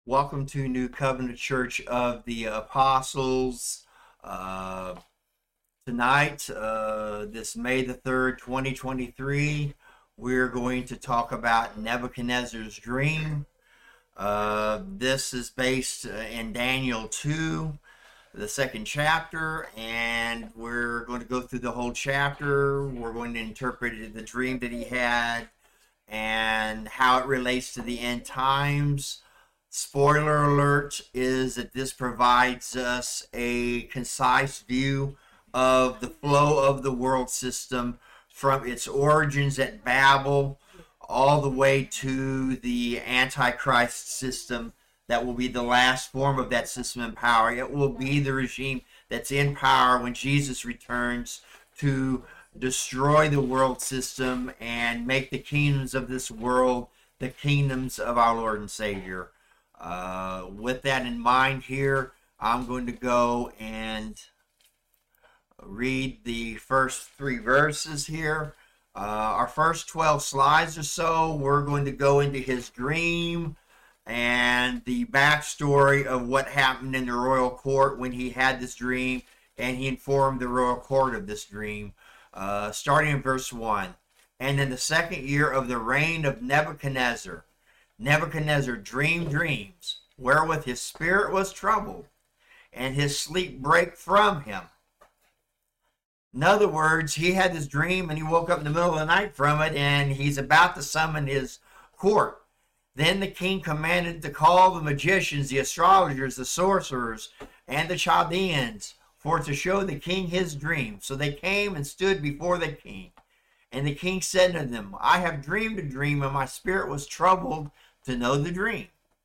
Welcome to New Covenant Church of the Apostles. Tonight, this May the 3rd, 2023, we're going to talk about Nebuchadnezzar's dream. This is based in Daniel 2, the second chapter, and we're going to go through the whole chapter. We're going to interpret the dream that he had and how it relates to the end times. Spoiler alert is that this provides us a concise view of the flow of the world system from its origins at Babel all the way to the Antichrist system that will be the last form of that system in power. It will be the regime that's in power when Jesus returns to destroy the world system and make the kingdoms of this world the kingdoms of our Lord and Savior. With that in mind here, I'm going to go and read the first 3 verses here. Our first 12 slides or so, we're going to go into his dream and the backstory of what happened in the royal court when he had this dream, and he informed the royal court of this dream. Starting in verse 1. And in the second year of the reign of Nebuchadnezzar dreamed dreams, wherewith his spirit was troubled, and his sleep brake from him. In other words, he had this dream, and he woke up in the middle of the night from it, and he's about to summon his court. Then the king commanded to call the magicians, the astrologers, the sorcerers, and the Chaldeans, for to show the king his dream. So they came and stood before the king. And the king said to them, I have dreamed a dream, and my spirit was troubled to know the dream.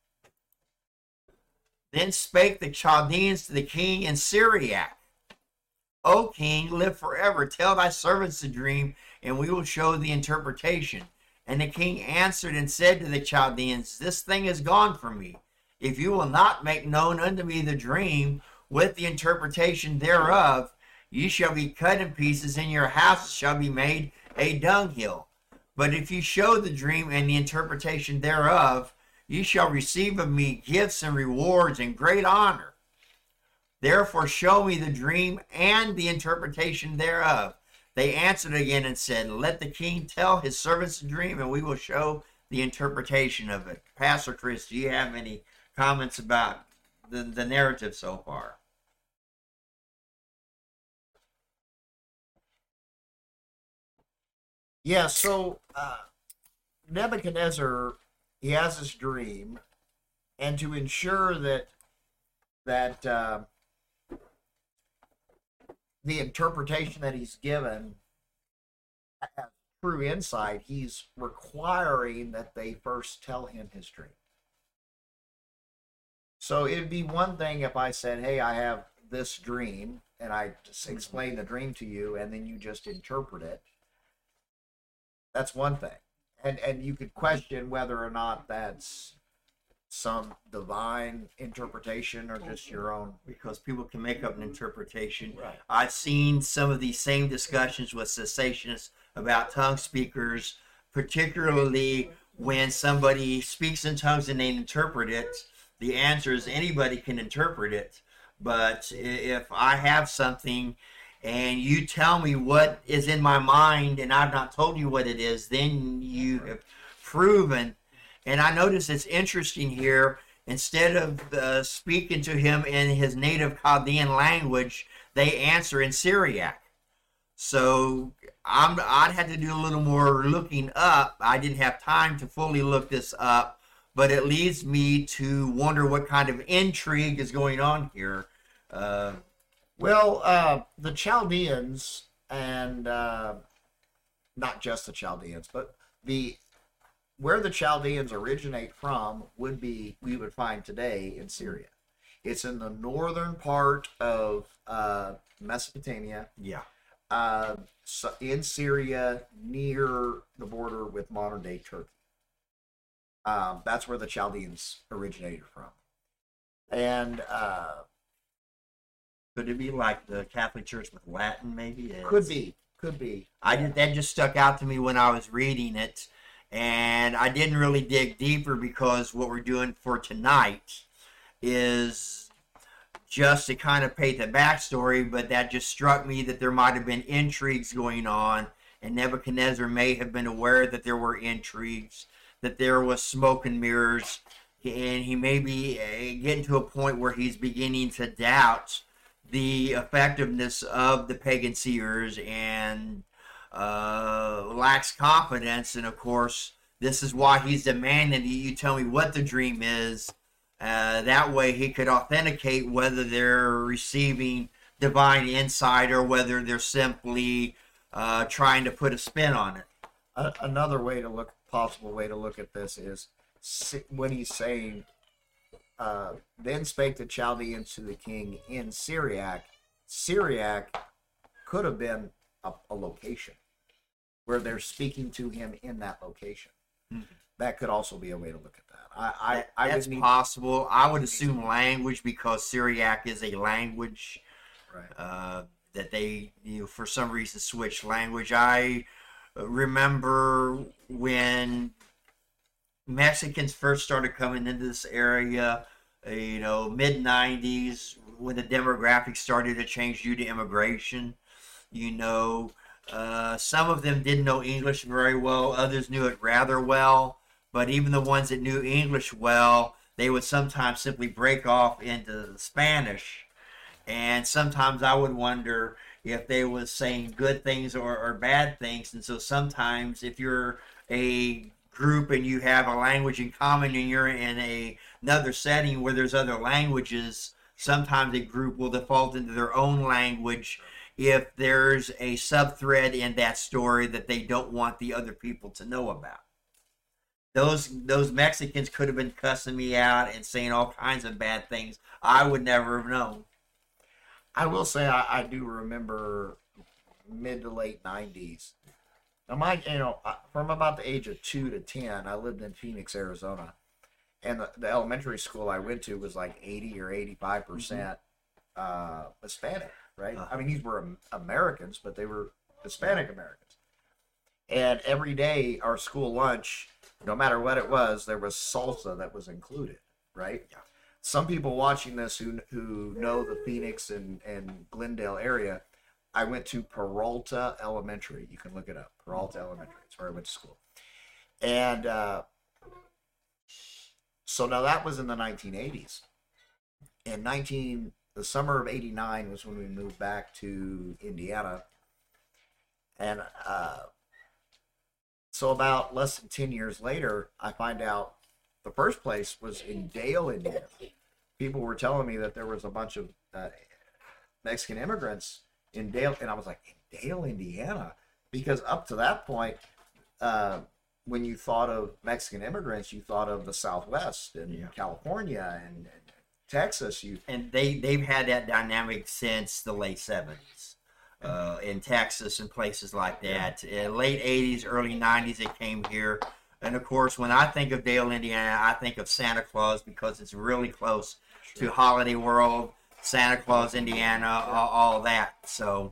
Then spake the Chaldeans to the king in Syriac, O king, live forever. Tell thy servants the dream, and we will show the interpretation. And the king answered and said to the Chaldeans, This thing is gone from me. If you will not make known unto me the dream with the interpretation thereof, ye shall be cut in pieces, and your house shall be made a dunghill. But if you show the dream and the interpretation thereof, ye shall receive of me gifts and rewards and great honor. Therefore show me the dream and the interpretation thereof. They answered again and said, Let the king tell his servants the dream, and we will show the interpretation of it. Pastor Chris, do you have any comments about the narrative so far? Yeah, so Nebuchadnezzar, he has this dream, and to ensure that the interpretation that he's given has true insight, he's requiring that they first tell him his dream. So it'd be one thing if I said, hey, I have this dream, and I just explain the dream to you, and then you just interpret it. That's one thing. And you could question whether or not that's some divine interpretation or just your own. Because people can make up an interpretation. Right. I've seen some of these same discussions with cessationists about tongue speakers, particularly when somebody speaks in tongues and they interpret it. The answer is anybody can interpret it. But if I have something and you tell me what is in my mind and I've not told you what it is, then you have proven. And I notice it's interesting here, instead of speaking to him in his native Chaldean language, they answer in Syriac. So I'd had to do a little more looking up. I didn't have time to fully look this up, but it leads me to wonder what kind of intrigue is going on here. The Chaldeans, and not just the Chaldeans, but where the Chaldeans originate from we would find today in Syria. It's in the northern part of Mesopotamia. Yeah. So in Syria, near the border with modern day Turkey. That's where the Chaldeans originated from. And could it be like the Catholic Church with Latin, maybe? Could be. That just stuck out to me when I was reading it. And I didn't really dig deeper because what we're doing for tonight is just to kind of paint the backstory, but that just struck me that there might have been intrigues going on, and Nebuchadnezzar may have been aware that there were intrigues, that there was smoke and mirrors, and he may be getting to a point where he's beginning to doubt the effectiveness of the pagan seers and lacks confidence. And of course, this is why he's demanding that you tell me what the dream is. That way he could authenticate whether they're receiving divine insight or whether they're simply trying to put a spin on it. Another possible way to look at this is when he's saying, then spake the Chaldeans to the king in Syriac. Syriac could have been a location where they're speaking to him in that location. Mm-hmm. That could also be a way to look at that. That's possible. I would assume language, because Syriac is a language, right? That they, for some reason switched language. I remember when Mexicans first started coming into this area, mid 90s, when the demographics started to change due to immigration. Some of them didn't know English very well, others knew it rather well, but even the ones that knew English well, they would sometimes simply break off into Spanish. And sometimes I would wonder if they was saying good things or bad things. And so sometimes if you're a group and you have a language in common and you're in another setting where there's other languages, sometimes a group will default into their own language if there's a sub-thread in that story that they don't want the other people to know about. Those Mexicans could have been cussing me out and saying all kinds of bad things I would never have known. I will say I do remember mid to late 90s. Now, from about the age of 2 to 10, I lived in Phoenix, Arizona, and the elementary school I went to was like 80 or 85% Hispanic, right? I mean, these were Americans, but they were Hispanic Americans. And every day, our school lunch, no matter what it was, there was salsa that was included, right? Yeah. Some people watching this who know the Phoenix and Glendale area, I went to Peralta Elementary. You can look it up. Peralta Elementary. It's where I went to school. And so now that was in the 1980s. And the summer of 89 was when we moved back to Indiana. And so about less than 10 years later, I find out the first place was in Dale, Indiana. People were telling me that there was a bunch of Mexican immigrants in Dale, and I was like, in Dale, Indiana? Because up to that point, when you thought of Mexican immigrants, you thought of the Southwest and California and Texas. And they've had that dynamic since the late 70s in Texas and places like that. Late 80s, early 90s, it came here. And of course, when I think of Dale, Indiana, I think of Santa Claus because it's really close to Holiday World, Santa Claus, Indiana, all that. So,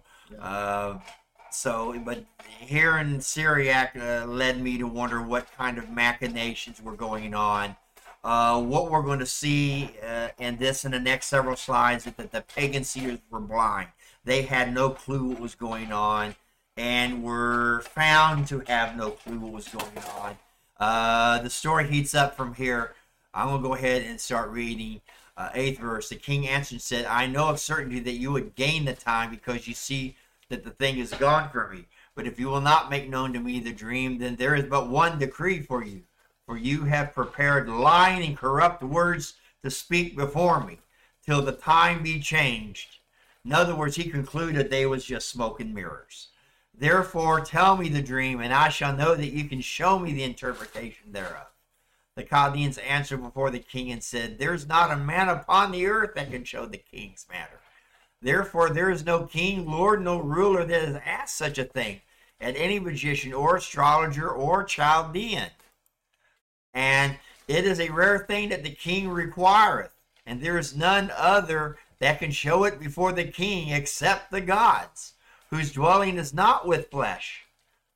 but here in Syriac led me to wonder what kind of machinations were going on. What we're going to see in the next several slides is that the pagan seers were blind. They had no clue what was going on and were found to have no clue what was going on. The story heats up from here. I'm going to go ahead and start reading. 8th verse. The king answered and said, I know of certainty that you would gain the time because you see that the thing is gone from me. But if you will not make known to me the dream, then there is but one decree for you. For you have prepared lying and corrupt words to speak before me, till the time be changed. In other words, he concluded they was just smoke and mirrors. Therefore, tell me the dream, and I shall know that you can show me the interpretation thereof. The Chaldeans answered before the king and said, There's not a man upon the earth that can show the king's matter. Therefore, there is no king, lord, no ruler that has asked such a thing at any magician or astrologer or Chaldean. And it is a rare thing that the king requireth, and there is none other that can show it before the king except the gods, whose dwelling is not with flesh.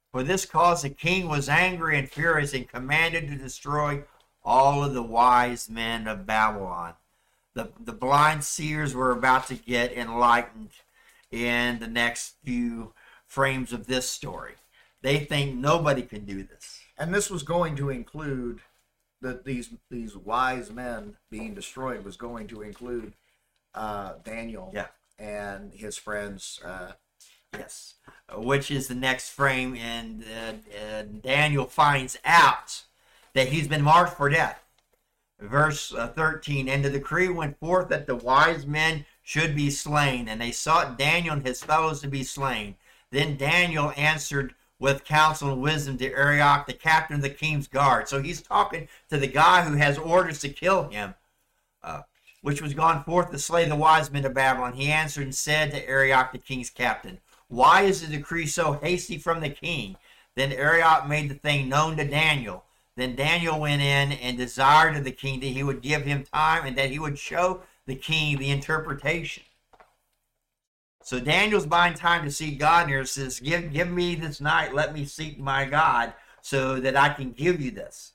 For this cause the king was angry and furious and commanded to destroy all of the wise men of Babylon. The blind seers were about to get enlightened in the next few frames of this story. They think nobody can do this. And this was going to include that these wise men being destroyed was going to include Daniel and his friends. Yes, which is the next frame, and Daniel finds out that he's been marked for death. Verse 13, and the decree went forth that the wise men should be slain, and they sought Daniel and his fellows to be slain. Then Daniel answered with counsel and wisdom to Arioch, the captain of the king's guard. So he's talking to the guy who has orders to kill him, which was gone forth to slay the wise men of Babylon. He answered and said to Arioch, the king's captain, why is the decree so hasty from the king? Then Arioch made the thing known to Daniel. Then Daniel went in and desired of the king that he would give him time and that he would show the king the interpretation. So Daniel's buying time to seek God, and he says, give me this night, let me seek my God so that I can give you this.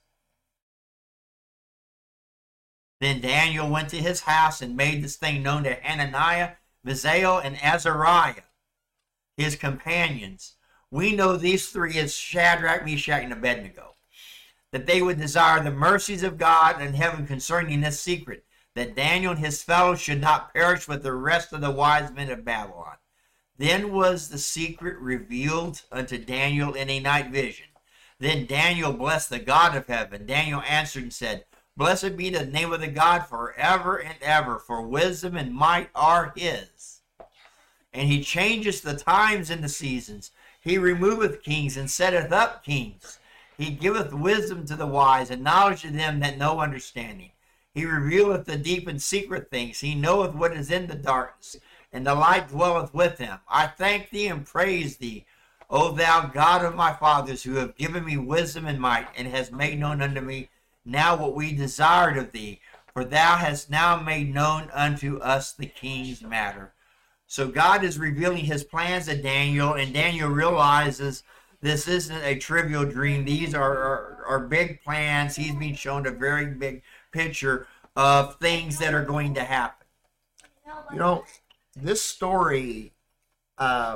Then Daniel went to his house and made this thing known to Hananiah, Mishael, and Azariah, his companions. We know these three as Shadrach, Meshach, and Abednego, that they would desire the mercies of God and heaven concerning this secret, that Daniel and his fellows should not perish with the rest of the wise men of Babylon. Then was the secret revealed unto Daniel in a night vision. Then Daniel blessed the God of heaven. Daniel answered and said, blessed be the name of the God forever and ever, for wisdom and might are his. And he changeth the times and the seasons. He removeth kings and setteth up kings. He giveth wisdom to the wise and knowledge to them that know understanding. He revealeth the deep and secret things. He knoweth what is in the darkness, and the light dwelleth with him. I thank thee and praise thee, O thou God of my fathers, who have given me wisdom and might, and hast made known unto me now what we desired of thee. For thou hast now made known unto us the king's matter. So God is revealing his plans to Daniel, and Daniel realizes this isn't a trivial dream. These are big plans. He's being shown a very big picture of things that are going to happen. You know, this story, I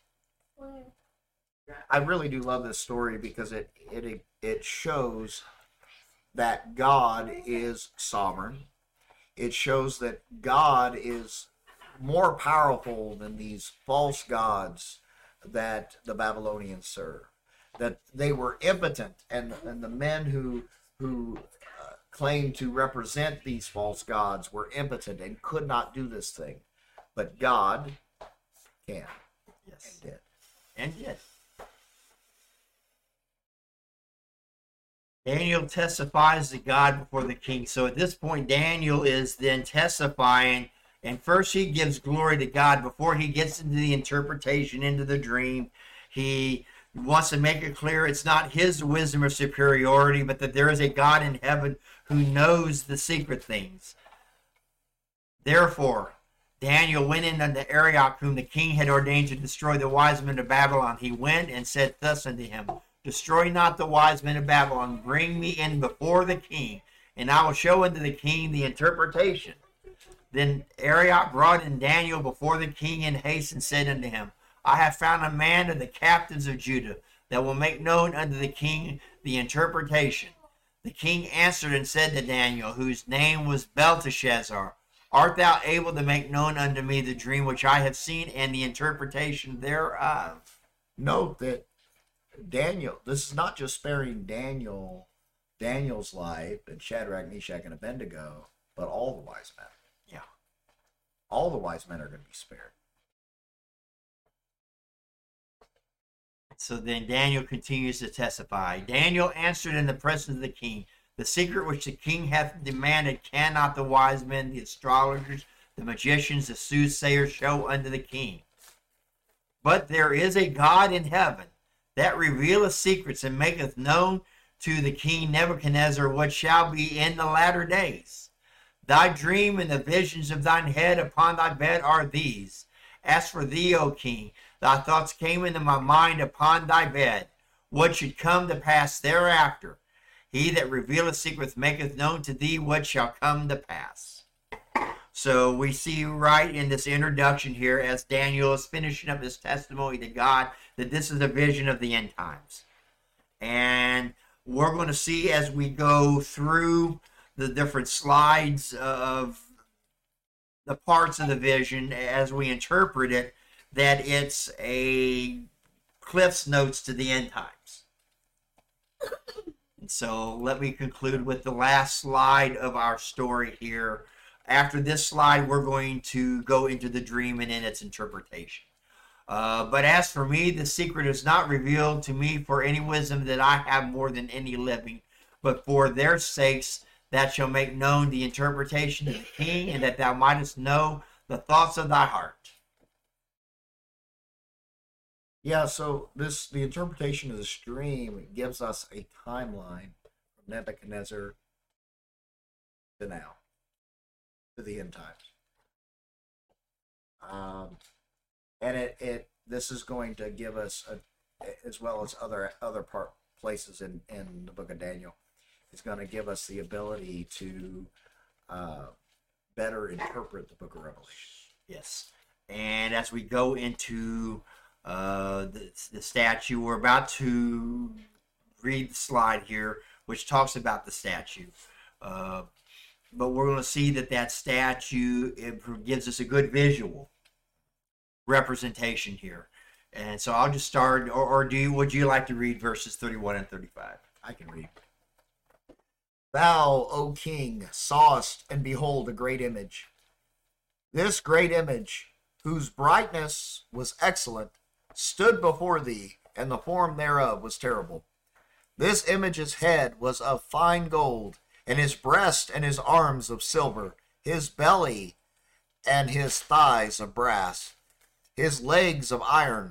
really do love this story because it shows that God is sovereign. It shows that God is more powerful than these false gods that the Babylonians serve. That they were impotent, and the men who claimed to represent these false gods were impotent and could not do this thing. But God can. Yes. And did. And did. Daniel testifies to God before the king. So at this point, Daniel is then testifying, and first he gives glory to God before he gets into the interpretation, into the dream. He wants to make it clear it's not his wisdom or superiority, but that there is a God in heaven who knows the secret things. Therefore, Daniel went in unto Arioch, whom the king had ordained to destroy the wise men of Babylon. He went and said thus unto him, destroy not the wise men of Babylon, bring me in before the king, and I will show unto the king the interpretation. Then Arioch brought in Daniel before the king in haste, and said unto him, I have found a man of the captains of Judah that will make known unto the king the interpretation. The king answered and said to Daniel, whose name was Belteshazzar, art thou able to make known unto me the dream which I have seen and the interpretation thereof? Note that Daniel, this is not just sparing Daniel's life and Shadrach, Meshach, and Abednego, but all the wise men. Yeah. All the wise men are going to be spared. So then Daniel continues to testify. Daniel answered in the presence of the king, the secret which the king hath demanded cannot the wise men, the astrologers, the magicians, the soothsayers show unto the king. But there is a God in heaven that revealeth secrets and maketh known to the king Nebuchadnezzar what shall be in the latter days. Thy dream and the visions of thine head upon thy bed are these. As for thee, O king, thy thoughts came into my mind upon thy bed. what should come to pass thereafter. He that revealeth secrets maketh known to thee what shall come to pass. So we see right in this introduction here, as Daniel is finishing up his testimony to God, that this is a vision of the end times. And we're going to see as we go through the different slides of the parts of the vision, as we interpret it, that it's a Cliff's Notes to the end times. And so let me conclude with the last slide of our story here. After this slide, we're going to go into the dream and in its interpretation. But as for me, the secret is not revealed to me for any wisdom that I have more than any living, but for their sakes that shall make known the interpretation of the king, and that thou mightest know the thoughts of thy heart. Yeah, so the interpretation of this dream gives us a timeline from Nebuchadnezzar to now, to the end times. And this is going to give us, as well as other places in the book of Daniel, it's going to give us the ability to better interpret the book of Revelation. Yes. And as we go into the statue, we're about to read the slide here, which talks about the statue. But we're going to see that statue, it gives us a good visual representation here. And so I'll just start, or would you like to read verses 31 and 35? I can read. Thou, O king, sawest, and behold, a great image. This great image, whose brightness was excellent, stood before thee, and the form thereof was terrible. This image's head was of fine gold, and his breast and his arms of silver, his belly and his thighs of brass, his legs of iron,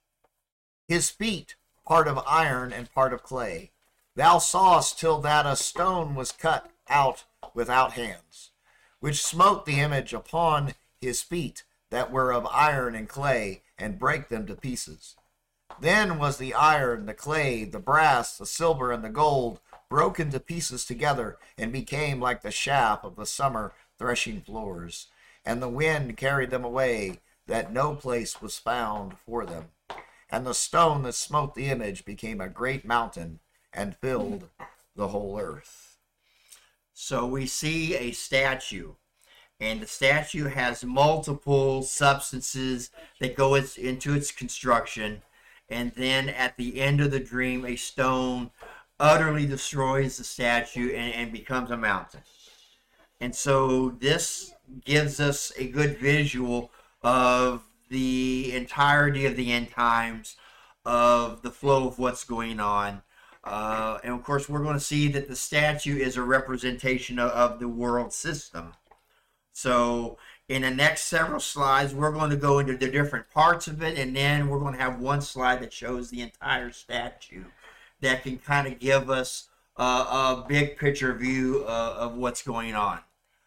his feet part of iron and part of clay. Thou sawest till that a stone was cut out without hands, which smote the image upon his feet that were of iron and clay, and brake them to pieces. Then was the iron, the clay, the brass, the silver, and the gold broken to pieces together, and became like the chaff of the summer threshing floors. And the wind carried them away, that no place was found for them. And the stone that smote the image became a great mountain, and filled the whole earth. So we see a statue, and the statue has multiple substances that go into its construction, and then at the end of the dream, a stone utterly destroys the statue and becomes a mountain. And so this gives us a good visual of the entirety of the end times, of the flow of what's going on. And of course, we're going to see that the statue is a representation of the world system. So in the next several slides, we're going to go into the different parts of it, and then we're going to have one slide that shows the entire statue that can kind of give us a big picture view of what's going on.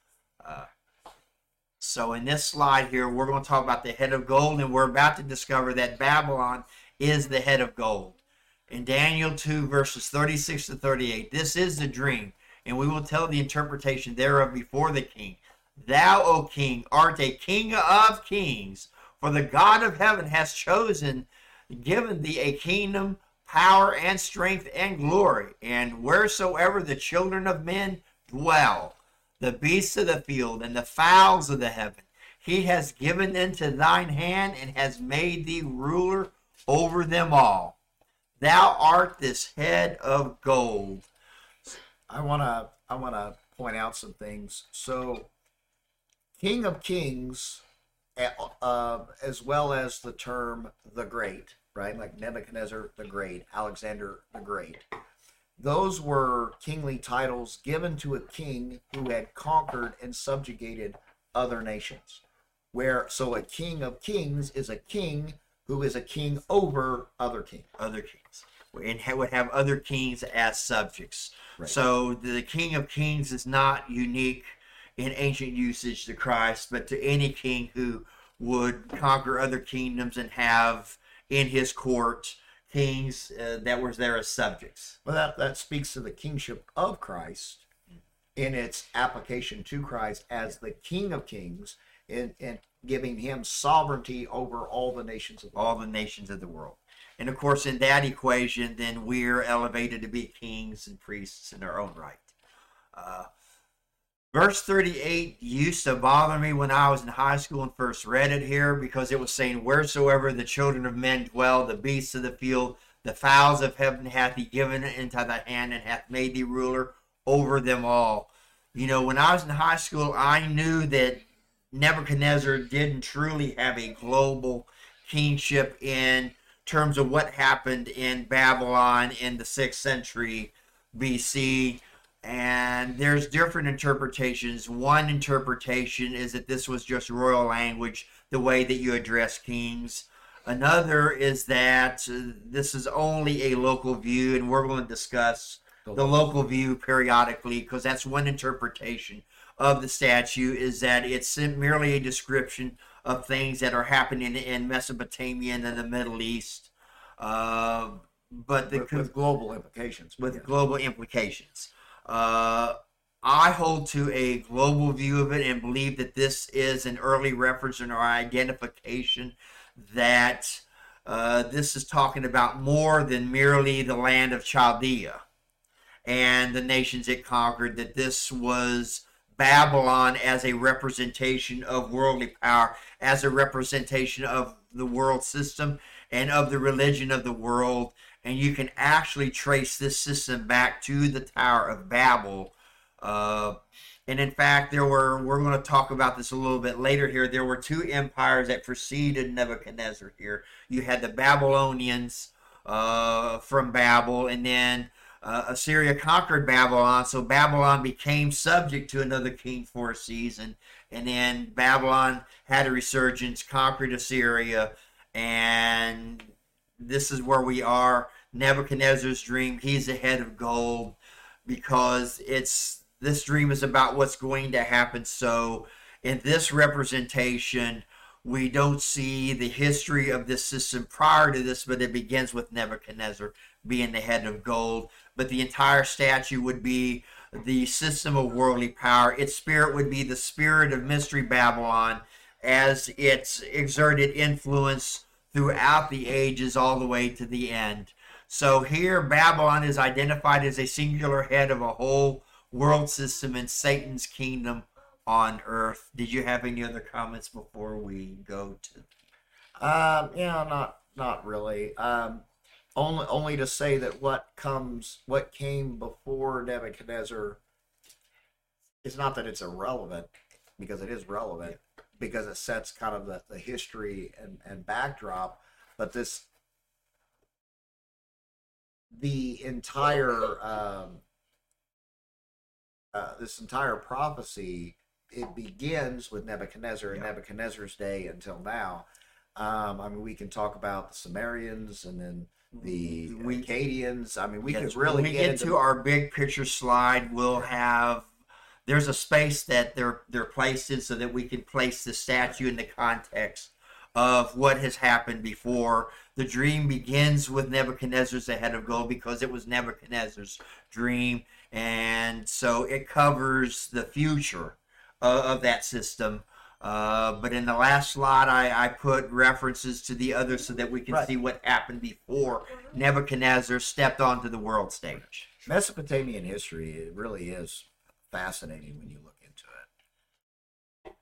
So in this slide here, we're going to talk about the head of gold, and we're about to discover that Babylon is the head of gold. In Daniel 2, verses 36 to 38, this is the dream, and we will tell the interpretation thereof before the king. Thou, O king, art a king of kings, for the God of heaven has given thee a kingdom, power, and strength, and glory. And wheresoever the children of men dwell, the beasts of the field, and the fowls of the heaven, he has given into thine hand, and has made thee ruler over them all. Thou art this head of gold. I wanna point out some things. So, King of Kings, as well as the term the Great, right? Like Nebuchadnezzar the Great, Alexander the Great. Those were kingly titles given to a king who had conquered and subjugated other nations. So a king of kings is a king who is a king over other kings. Other kings. And would have other kings as subjects. Right. So the King of Kings is not unique in ancient usage to Christ, but to any king who would conquer other kingdoms and have in his court kings that were there as subjects. Well, that speaks to the kingship of Christ in its application to Christ as the King of Kings, and giving him sovereignty over all the nations of the world. All the nations of the world. And of course, in that equation, then we're elevated to be kings and priests in our own right. Verse 38 used to bother me when I was in high school and first read it here, because it was saying, wheresoever the children of men dwell, the beasts of the field, the fowls of heaven hath he given into thy hand, and hath made thee ruler over them all. You know, when I was in high school, I knew that Nebuchadnezzar didn't truly have a global kingship in terms of what happened in Babylon in the 6th century BC. And there's different interpretations. One interpretation is that this was just royal language, the way that you address kings. Another is that this is only a local view, and we're going to discuss the local view periodically, because that's one interpretation of the statue, is that it's merely a description of things that are happening in Mesopotamia and in the Middle East. But with global implications. Global implications. I hold to a global view of it and believe that this is an early reference in our identification that this is talking about more than merely the land of Chaldea and the nations it conquered, that this was Babylon as a representation of worldly power, as a representation of the world system and of the religion of the world. And you can actually trace this system back to the Tower of Babel. And in fact, we're going to talk about this a little bit later here. There were two empires that preceded Nebuchadnezzar here. You had the Babylonians from Babel, and then Assyria conquered Babylon, so Babylon became subject to another king for a season, and then Babylon had a resurgence, conquered Assyria, and this is where we are. Nebuchadnezzar's dream, he's the head of gold, because this dream is about what's going to happen. So in this representation, we don't see the history of this system prior to this, but it begins with Nebuchadnezzar being the head of gold. But the entire statue would be the system of worldly power. Its spirit would be the spirit of Mystery Babylon, as it's exerted influence throughout the ages all the way to the end. So here Babylon is identified as a singular head of a whole world system in Satan's kingdom on earth. Did you have any other comments before we go to? Not really. Only to say that what came before Nebuchadnezzar is not that it's irrelevant, because it is relevant, because it sets kind of the history and backdrop, but the entire this entire prophecy, it begins with Nebuchadnezzar and Nebuchadnezzar's day until now. We can talk about the Sumerians and then the Akkadians. We could really when we get into our big picture slide, we'll have, there's a space that they're placed in so that we can place the statue in the context of what has happened before. The dream begins with Nebuchadnezzar's the head of gold, because it was Nebuchadnezzar's dream, and so it covers the future of that system. But in the last slide, I put references to the others so that we can see what happened before Nebuchadnezzar stepped onto the world stage. Mesopotamian history, it really is fascinating when you look into it.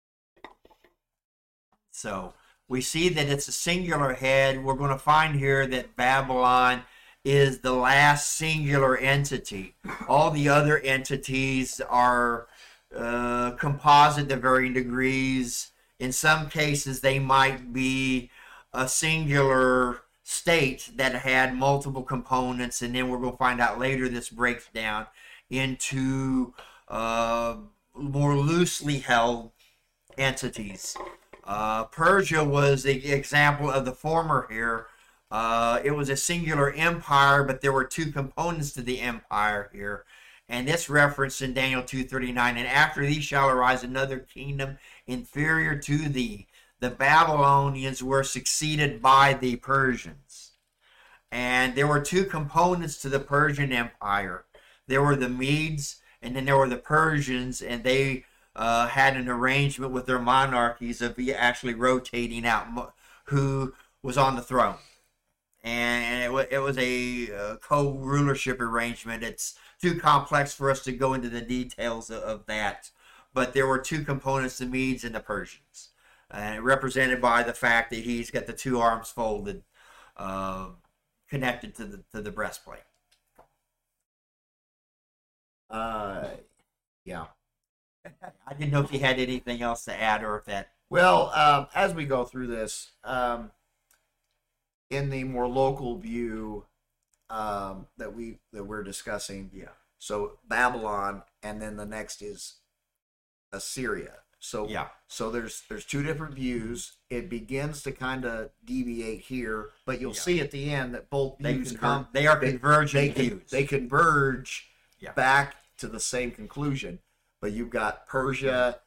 So we see that it's a singular head. We're going to find here that Babylon is the last singular entity. All the other entities are composite to varying degrees. In some cases, they might be a singular state that had multiple components, and then we're going to find out later this breaks down into more loosely held entities. Persia was the example of the former here. It was a singular empire, but there were two components to the empire here. And it's referenced in Daniel 2:39. And after thee shall arise another kingdom inferior to thee. The Babylonians were succeeded by the Persians. And there were two components to the Persian Empire. There were the Medes, and then there were the Persians, and they had an arrangement with their monarchies of actually rotating out who was on the throne. And it was a co-rulership arrangement. It's too complex for us to go into the details of that. But there were two components, the Medes and the Persians, represented by the fact that he's got the two arms folded, connected to the breastplate. Yeah. I didn't know if you had anything else to add, or if that. Well, as we go through this, in the more local view that we're discussing, Yeah. So Babylon, and then the next is Assyria. So Yeah. So there's two different views. It begins to kind of deviate here, but you'll see at the end that both views They are converging views. They converge Yeah. back to the same conclusion. But you've got Persia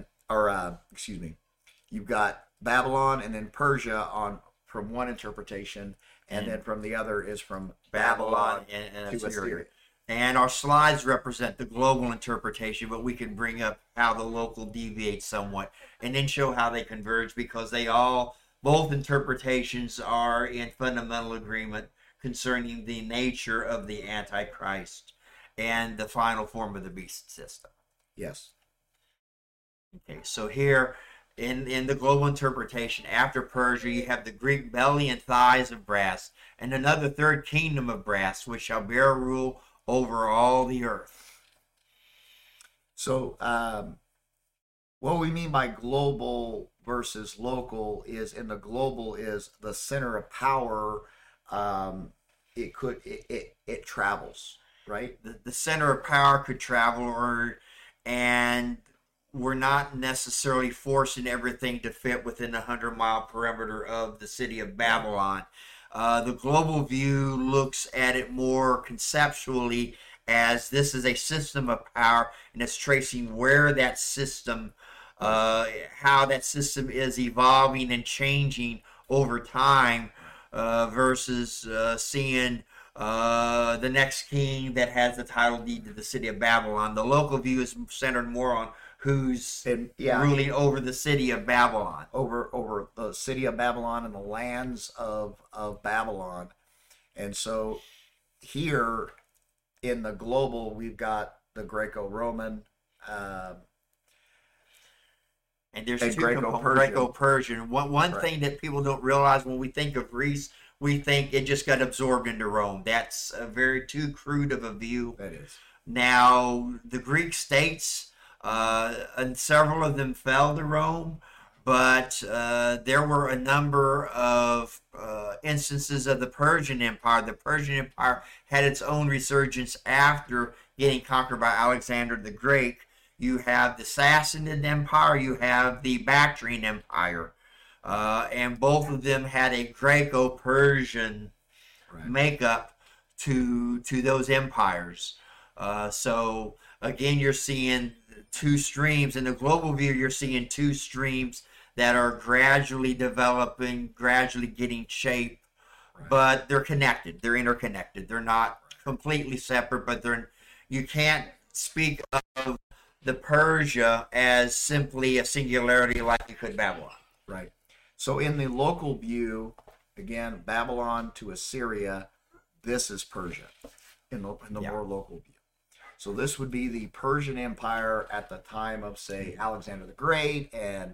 you've got Babylon and then Persia from one interpretation, and then from the other is from Babylon and to Assyria. And our slides represent the global interpretation, but we can bring up how the local deviates somewhat, and then show how they converge, because both interpretations are in fundamental agreement concerning the nature of the Antichrist and the final form of the beast system. Yes. Okay, so here in the global interpretation, after Persia, you have the Greek belly and thighs of brass, and another third kingdom of brass, which shall bear rule over all the earth. So, what we mean by global versus local is, in the global is the center of power. It travels, right? The center of power could travel, and we're not necessarily forcing everything to fit within a 100-mile perimeter of the city of Babylon. The global view looks at it more conceptually, as this is a system of power, and it's tracing where that system, how that system is evolving and changing over time, versus seeing the next king that has the title deed to the city of Babylon. The local view is centered more on who's ruling over the city of Babylon. Over the city of Babylon and the lands of Babylon. And so here in the global, we've got the Greco-Roman. And there's and two Greco-Persian. Greco-Persian. One thing that people don't realize when we think of Greece, we think it just got absorbed into Rome. That's a very too crude of a view. That is. Now, the Greek states, and several of them fell to Rome, but there were a number of instances of the Persian Empire. The Persian Empire had its own resurgence after getting conquered by Alexander the Great. You have the Sassanid Empire, you have the Bactrian Empire, and both of them had a Greco-Persian makeup to those empires. So again, you're seeing two streams. In the global view, you're seeing two streams that are gradually developing, gradually getting shape, but they're connected. They're interconnected. They're not completely separate, but you can't speak of the Persia as simply a singularity like you could Babylon. Right. So in the local view, again, Babylon to Assyria, this is Persia in the more local view. So this would be the Persian Empire at the time of, say, Alexander the Great and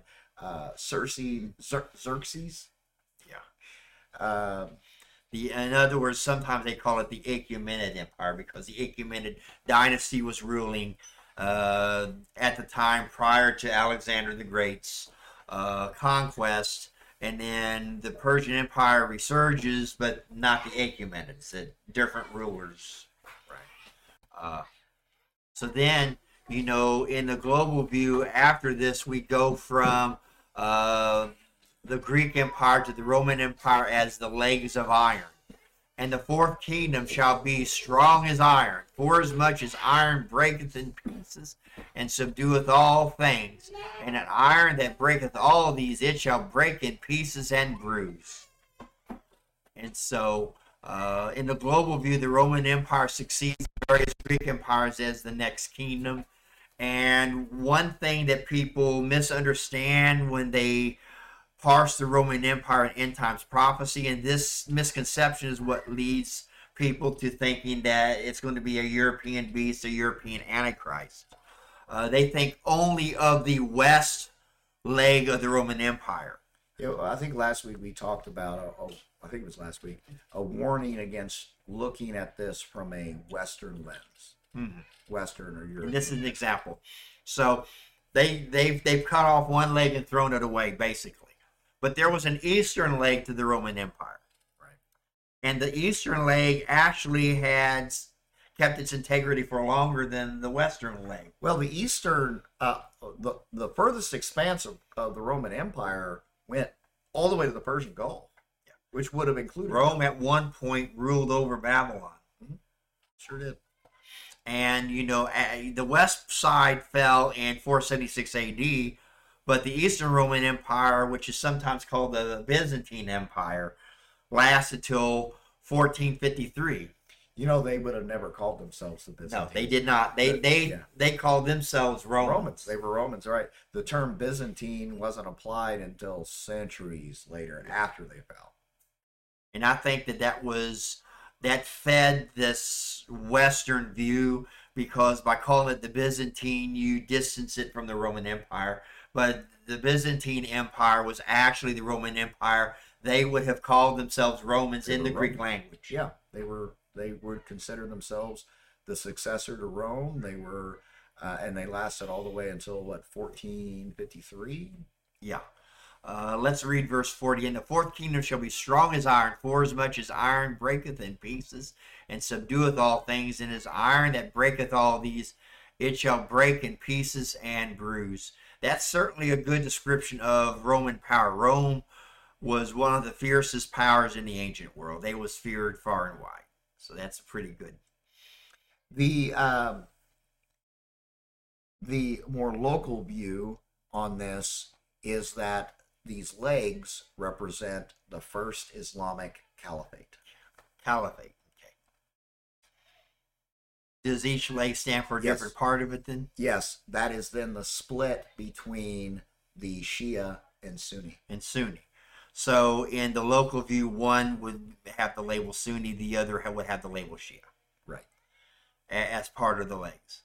Xerxes. Yeah. In other words, sometimes they call it the Achaemenid Empire, because the Achaemenid dynasty was ruling at the time prior to Alexander the Great's conquest, and then the Persian Empire resurges, but not the Achaemenids, different rulers. Right. So then, in the global view, after this, we go from the Greek Empire to the Roman Empire as the legs of iron. And the fourth kingdom shall be strong as iron, forasmuch as iron breaketh in pieces, and subdueth all things. And an iron that breaketh all these, it shall break in pieces and bruise. And so, In the global view, the Roman Empire succeeds various Greek empires as the next kingdom. And one thing that people misunderstand when they parse the Roman Empire and end times prophecy, and this misconception is what leads people to thinking that it's going to be a European beast, a European Antichrist. They think only of the west leg of the Roman Empire. I think last week we talked about, I think it was last week, a warning against looking at this from a Western lens. Mm-hmm. Western or European. And this is an example. So they've cut off one leg and thrown it away, basically. But there was an eastern leg to the Roman Empire. Right. And the eastern leg actually had kept its integrity for longer than the western leg. Well, the eastern, the furthest expanse of the Roman Empire went all the way to the Persian Gulf, which would have included Rome at one point ruled over Babylon. Mm-hmm. Sure did. And, the west side fell in 476 AD, but the Eastern Roman Empire, which is sometimes called the Byzantine Empire, lasted till 1453. They would have never called themselves the Byzantines. No, they did not. They called themselves Romans. They were Romans, right? The term Byzantine wasn't applied until centuries later, after they fell. And I think that fed this Western view, because by calling it the Byzantine, you distance it from the Roman Empire. But the Byzantine Empire was actually the Roman Empire. They would have called themselves Romans in the Greek language. Yeah, they would consider themselves the successor to Rome. They were, and they lasted all the way until 1453. Yeah. Let's read verse 40. And the fourth kingdom shall be strong as iron, forasmuch as iron breaketh in pieces, and subdueth all things, and as iron that breaketh all these, it shall break in pieces and bruise. That's certainly a good description of Roman power. Rome was one of the fiercest powers in the ancient world. They was feared far and wide. So that's pretty good. The more local view on this is that these legs represent the first Islamic caliphate. Caliphate. Okay. Does each leg stand for a different part of it then? Yes, that is then the split between the Shia and Sunni. So in the local view, one would have the label Sunni, the other would have the label Shia. Right. As part of the legs.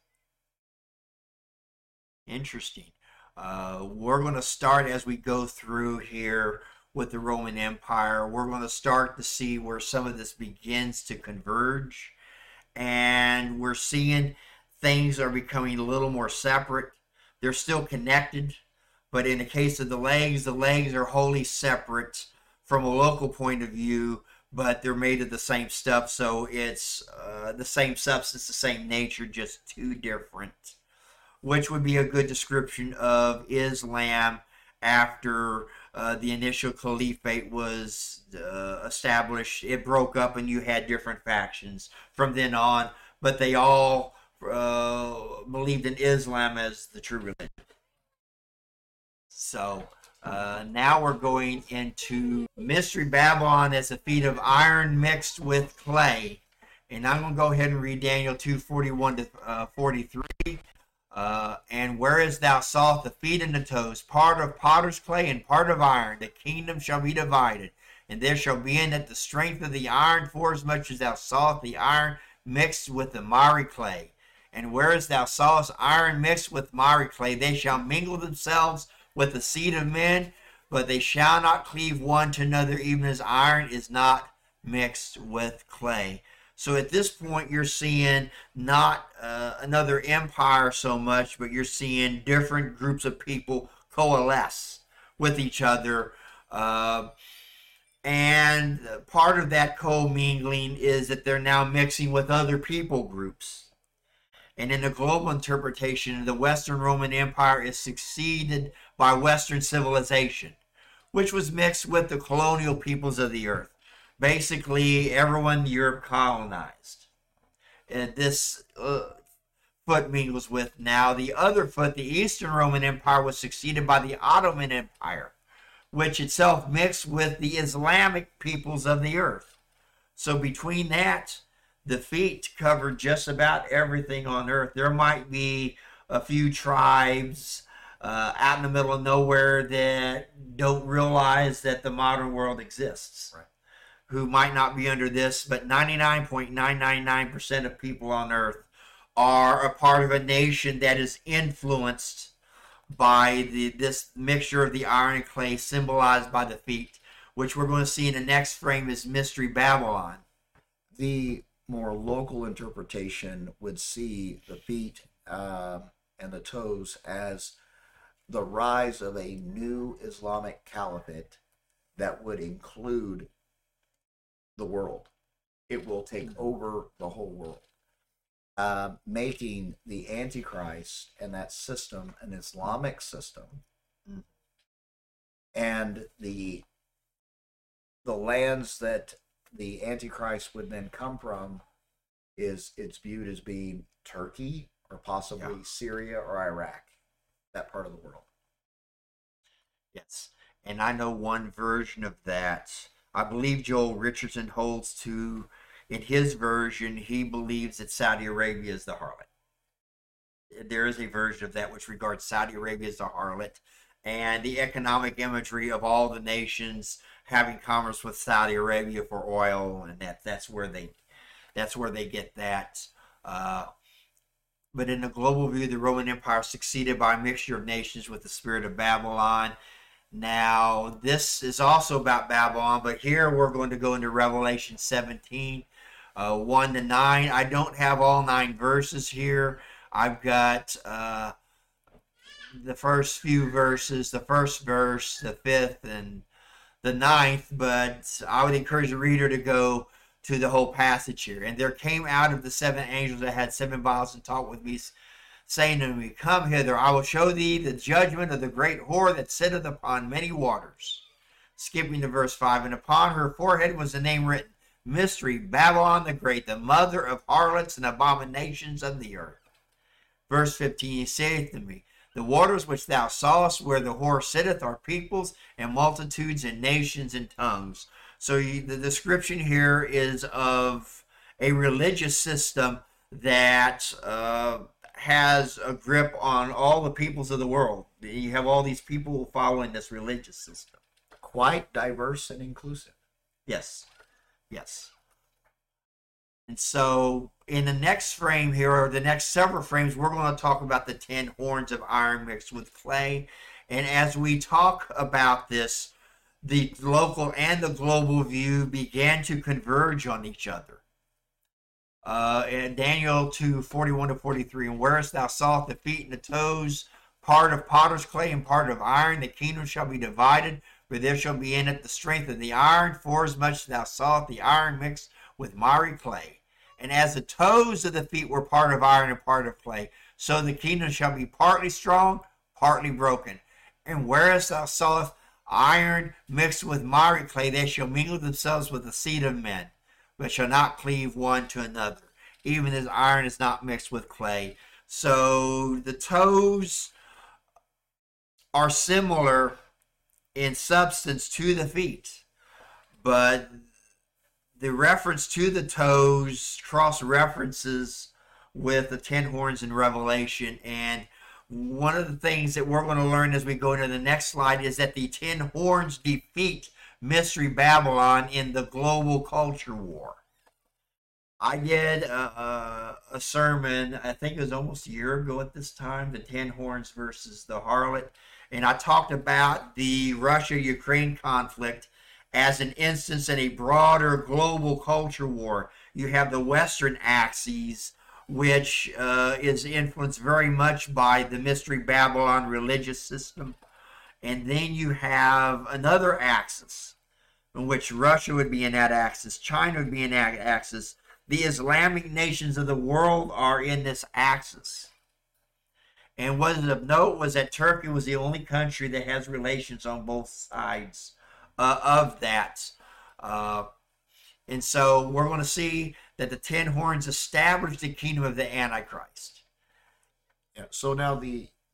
Interesting. We're going to start as we go through here with the Roman Empire. We're going to start to see where some of this begins to converge. And we're seeing things are becoming a little more separate. They're still connected. But in the case of the legs are wholly separate from a local point of view, but they're made of the same stuff. So it's the same substance, the same nature, just two different, which would be a good description of Islam after the initial caliphate was established. It broke up and you had different factions from then on, but they all believed in Islam as the true religion. So now we're going into Mystery Babylon as a feat of iron mixed with clay. And I'm going to go ahead and read Daniel 2:41 to 43. And whereas thou sawest the feet and the toes, part of potter's clay and part of iron, the kingdom shall be divided. And there shall be in it the strength of the iron, forasmuch as thou sawest the iron mixed with the miry clay. And whereas thou sawest iron mixed with miry clay, they shall mingle themselves with the seed of men, but they shall not cleave one to another, even as iron is not mixed with clay. So at this point, you're seeing not another empire so much, but you're seeing different groups of people coalesce with each other. And part of that commingling is that they're now mixing with other people groups. And in the global interpretation, the Western Roman Empire is succeeded by Western civilization, which was mixed with the colonial peoples of the earth. Basically, everyone in Europe colonized. And this foot mingles with now. The other foot, the Eastern Roman Empire, was succeeded by the Ottoman Empire, which itself mixed with the Islamic peoples of the earth. So between that, the feet cover just about everything on earth. There might be a few tribes out in the middle of nowhere that don't realize that the modern world exists, Right. who might not be under this, but 99.999% of people on earth are a part of a nation that is influenced by this mixture of the iron and clay symbolized by the feet, which we're going to see in the next frame is Mystery Babylon. The more local interpretation would see the feet and the toes as the rise of a new Islamic caliphate that would include the world. It will take over the whole world, making the Antichrist and that system an Islamic system, and the lands that the Antichrist would then come from it's viewed as being Turkey or possibly Syria or Iraq, that part of the world. Yes, and I know one version of that. I believe Joel Richardson holds to, in his version, he believes that Saudi Arabia is the harlot. There is a version of that which regards Saudi Arabia as the harlot, and the economic imagery of all the nations having commerce with Saudi Arabia for oil, and that's where they get that. But in the global view, the Roman Empire succeeded by a mixture of nations with the spirit of Babylon. Now, this is also about Babylon, but here we're going to go into Revelation 17, 1 to 9. I don't have all 9 verses here. I've got the first few verses, the first verse, the 5th, and the 9th, but I would encourage the reader to go to the whole passage here. And there came out of the 7 angels that had 7 vials and talked with me, saying to me, Come hither, I will show thee the judgment of the great whore that sitteth upon many waters. Skipping to verse 5, and upon her forehead was the name written, Mystery, Babylon the Great, the mother of harlots and abominations of the earth. Verse 15, he saith to me, The waters which thou sawest where the whore sitteth are peoples and multitudes and nations and tongues. So the description here is of a religious system that has a grip on all the peoples of the world. You have all these people following this religious system. Quite diverse and inclusive. Yes. Yes. And so in the next frame here, or the next several frames, we're going to talk about the 10 horns of iron mixed with clay. And as we talk about this, the local and the global view began to converge on each other. In Daniel 2:41 to 43, and whereas thou sawest the feet and the toes, part of potter's clay and part of iron, the kingdom shall be divided, for there shall be in it the strength of the iron, forasmuch as thou sawest the iron mixed with miry clay. And as the toes of the feet were part of iron and part of clay, so the kingdom shall be partly strong, partly broken. And whereas thou sawest iron mixed with miry clay, they shall mingle themselves with the seed of men, but shall not cleave one to another, even as iron is not mixed with clay. So the toes are similar in substance to the feet, but the reference to the toes cross-references with the 10 horns in Revelation. And one of the things that we're going to learn as we go into the next slide is that the 10 horns defeat Mystery Babylon in the global culture war. I did a sermon, I think it was almost a year ago at this time, the 10 horns versus the harlot. And I talked about the Russia-Ukraine conflict as an instance in a broader global culture war. You have the Western axis, which is influenced very much by the Mystery Babylon religious system. And then you have another axis, in which Russia would be in that axis, China would be in that axis. The Islamic nations of the world are in this axis. And what is of note was that Turkey was the only country that has relations on both sides of that. And so we're going to see that the 10 horns establish the kingdom of the Antichrist. Yeah. So now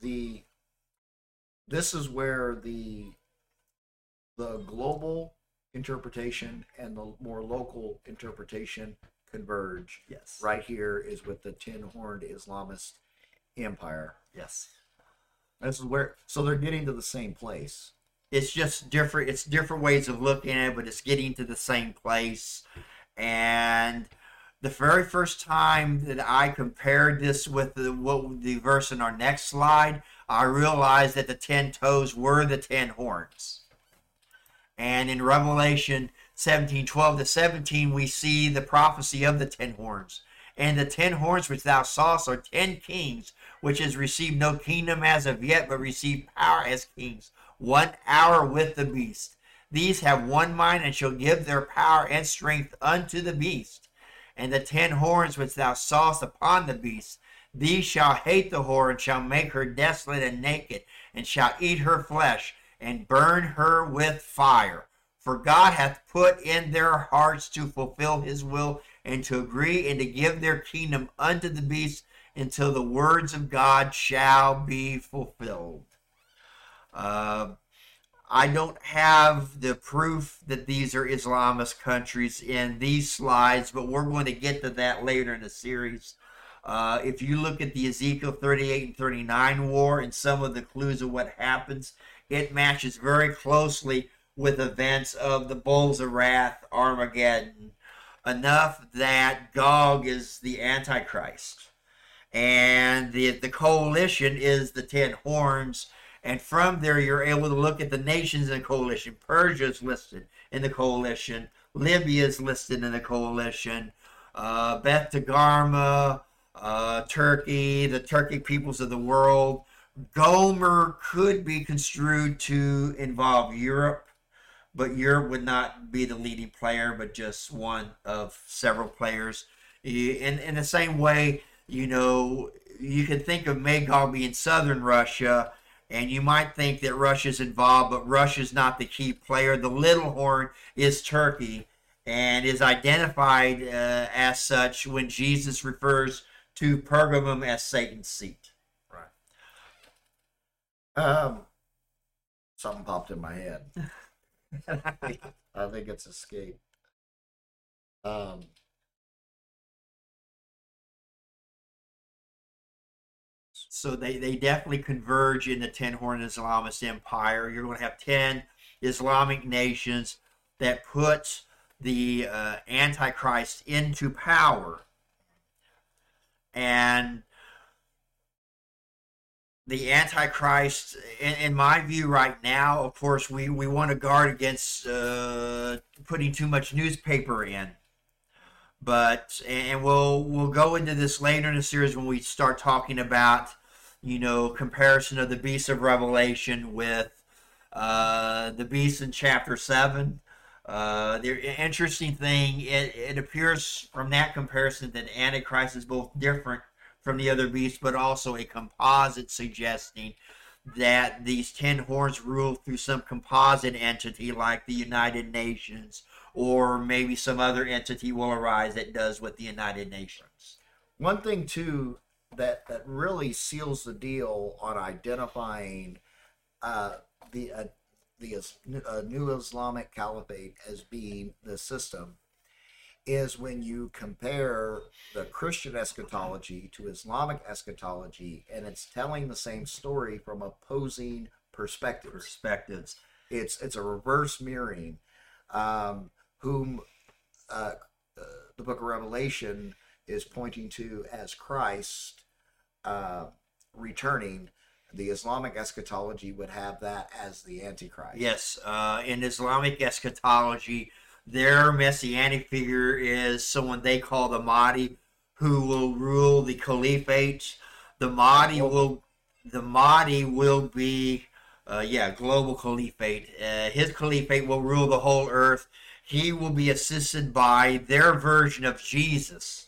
this is where the global interpretation and the more local interpretation converge. Yes. Right here is with the 10-horned Islamist empire. Yes. This is where, so they're getting to the same place. It's just different. It's different ways of looking at it, but it's getting to the same place. And the very first time that I compared this with the verse in our next slide, I realized that the 10 toes were the 10 horns. And in Revelation 17:12-17, we see the prophecy of the 10 horns. And the 10 horns which thou sawest are 10 kings, which has received no kingdom as of yet, but received power as kings, 1 hour with the beast. These have one mind, and shall give their power and strength unto the beast. And the 10 horns which thou sawest upon the beast, these shall hate the whore, and shall make her desolate and naked, and shall eat her flesh, and burn her with fire. For God hath put in their hearts to fulfill his will, and to agree, and to give their kingdom unto the beast, until the words of God shall be fulfilled. I don't have the proof that these are Islamist countries in these slides, but we're going to get to that later in the series. If you look at the Ezekiel 38 and 39 war and some of the clues of what happens, it matches very closely with events of the Bowls of Wrath, Armageddon, enough that Gog is the Antichrist. And the coalition is the 10 horns. And from there, you're able to look at the nations in the coalition. Persia is listed in the coalition. Libya is listed in the coalition. Beth Togarmah, Turkey, the Turkic peoples of the world. Gomer could be construed to involve Europe, but Europe would not be the leading player, but just one of several players. In the same way, you know, you can think of Magog being southern Russia, and you might think that Russia's involved, but Russia's not the key player. The little horn is Turkey, and is identified as such when Jesus refers to Pergamum as Satan's seat. Right. Something popped in my head. I think it's escape. So they definitely converge in the 10-horn Islamist empire. You're going to have 10 Islamic nations that put the Antichrist into power. And the Antichrist, in my view right now, of course, we want to guard against putting too much newspaper in. But, and we'll go into this later in the series when we start talking about, you know, comparison of the beast of Revelation with the beast in chapter 7. The interesting thing, it appears from that comparison that Antichrist is both different from the other beasts, but also a composite, suggesting that these 10 horns rule through some composite entity like the United Nations, or maybe some other entity will arise that does what the United Nations. One thing too that really seals the deal on identifying the new Islamic Caliphate as being the system is when you compare the Christian eschatology to Islamic eschatology, and it's telling the same story from opposing perspectives. It's a reverse mirroring, whom the book of Revelation is pointing to as Christ returning. The Islamic eschatology would have that as the Antichrist. Yes, in Islamic eschatology, their messianic figure is someone they call the Mahdi, who will rule the caliphate. The Mahdi will be, global caliphate. His caliphate will rule the whole earth. He will be assisted by their version of Jesus.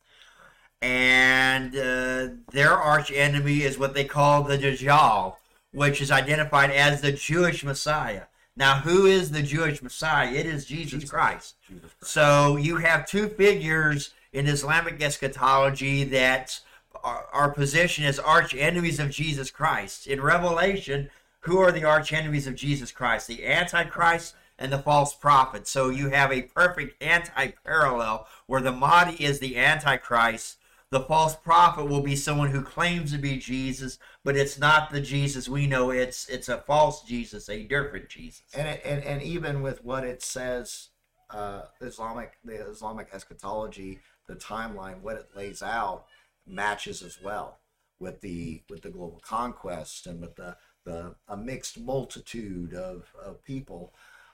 And their arch enemy is what they call the Dajjal, which is identified as the Jewish Messiah. Now, who is the Jewish Messiah? It is Jesus Christ. So you have two figures in Islamic eschatology that are positioned as arch enemies of Jesus Christ. In Revelation, who are the arch enemies of Jesus Christ? The Antichrist and the false prophet. So you have a perfect anti-parallel where the Mahdi is the Antichrist. The false prophet will be someone who claims to be Jesus, but it's not the Jesus we know. It's a false Jesus, a different Jesus. And even with what it says, the Islamic eschatology, the timeline, what it lays out matches as well with the global conquest and with a mixed multitude of people.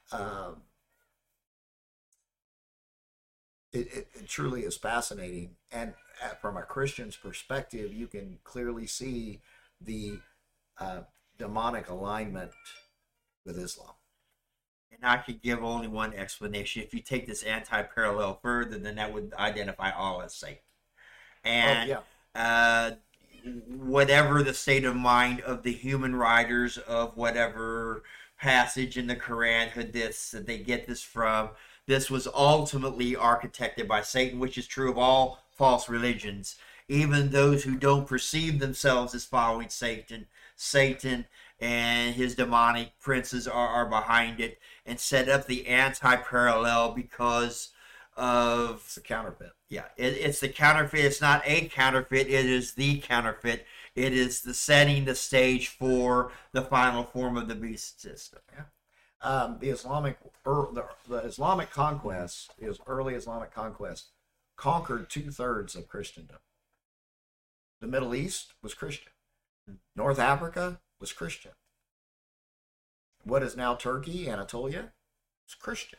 It truly is fascinating, and from a Christian's perspective, you can clearly see the demonic alignment with Islam. And I could give only one explanation. If you take this anti-parallel further, then that would identify all as Satan. And whatever the state of mind of the human writers of whatever passage in the Quran, hadiths that they get this from, this was ultimately architected by Satan, which is true of all false religions. Even those who don't perceive themselves as following Satan and his demonic princes are behind it and set up the anti-parallel because of... It's a counterfeit. Yeah, it's the counterfeit. It's not a counterfeit. It is the counterfeit. It is the setting the stage for the final form of the beast system. Yeah. The Islamic conquest, the early Islamic conquest, conquered 2/3 of Christendom. The Middle East was Christian. North Africa was Christian. What is now Turkey, Anatolia, is Christian.